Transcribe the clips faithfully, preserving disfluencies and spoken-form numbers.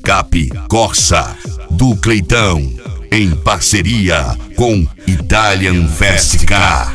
Picape Corsa do Cleitão, em parceria com Italian Fest Car.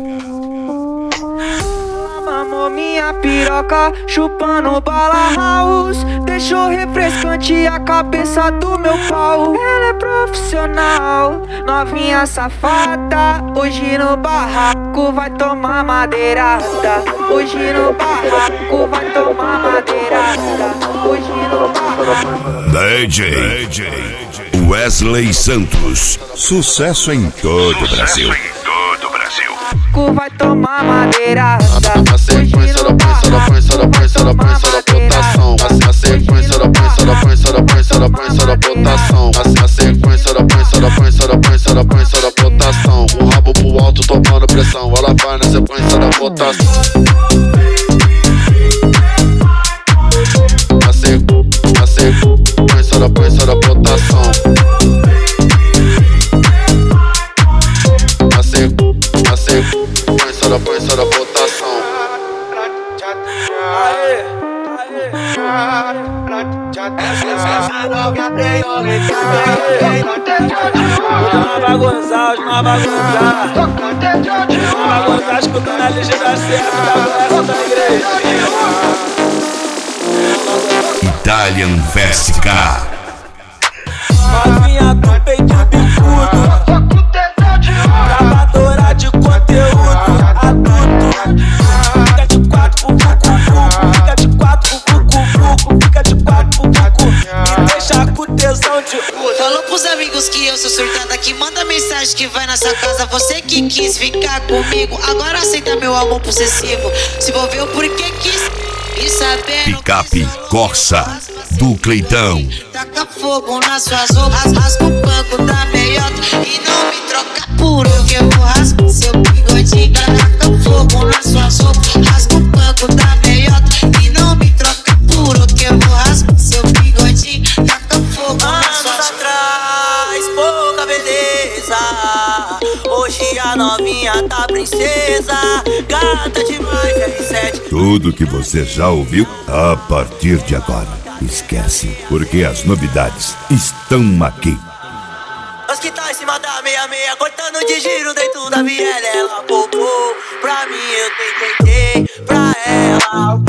Mamou minha piroca, chupando bala house. Deixou refrescante a cabeça do meu pau. Ela é profissional, novinha safada. Hoje no barraco vai tomar madeirada. Hoje no barraco vai tomar madeirada. Hoje no barraco. D J, D J Wesley Santos. Sucesso em todo o Brasil. Vai tomar madeirada. A sequência da prensa, da prensa, da prensa, da prensa, da botação. A sequência da prensa, da prensa, da prensa, da prensa, da botação. A sequência da prensa, da prensa, da prensa, da prensa, da botação. O rabo pro alto tomando pressão. Ela vai na sequência da botação. A sequência, a sequência da prensa, da botação. A sequência, a sequência da prensa, da botação. Não vai gozar, não vai gozar. Não vai gozar escutando a liga da certa da conversa da igreja. Italian Fest Car. Novinha do peito bicudo, gravadora de conteúdo adulto. Fica de quatro pro cucu, fica de quatro pro cucu, fica de quatro pro cucu. Me deixa com tesão de cu. Falou pros amigos que eu sou surtada, que manda mensagem que vai na sua casa. Você que quis ficar comigo, agora aceita meu amor possessivo. Se envolveu porque quis e sabendo. Picape Corsa do Cleitão. Taca fogo nas suas roupas, rasga o banco da meiota e não me troca por eu que eu vou rasgar seu bigodinho. Taca fogo nas suas roupas, rasga o banco da meiota e não me troca por eu que eu vou rasgar seu bigodinho. Taca fogo nas suas roupas. Atrás, pouca beleza. Hoje a novinha tá princesa, gata demais, R sete. Tudo que você já ouviu, a partir de agora, esquece, porque as novidades estão aqui. Os que tá em cima da meia-meia, cortando de giro dentro da viela. Ela popou pra mim, eu tentei pra ela.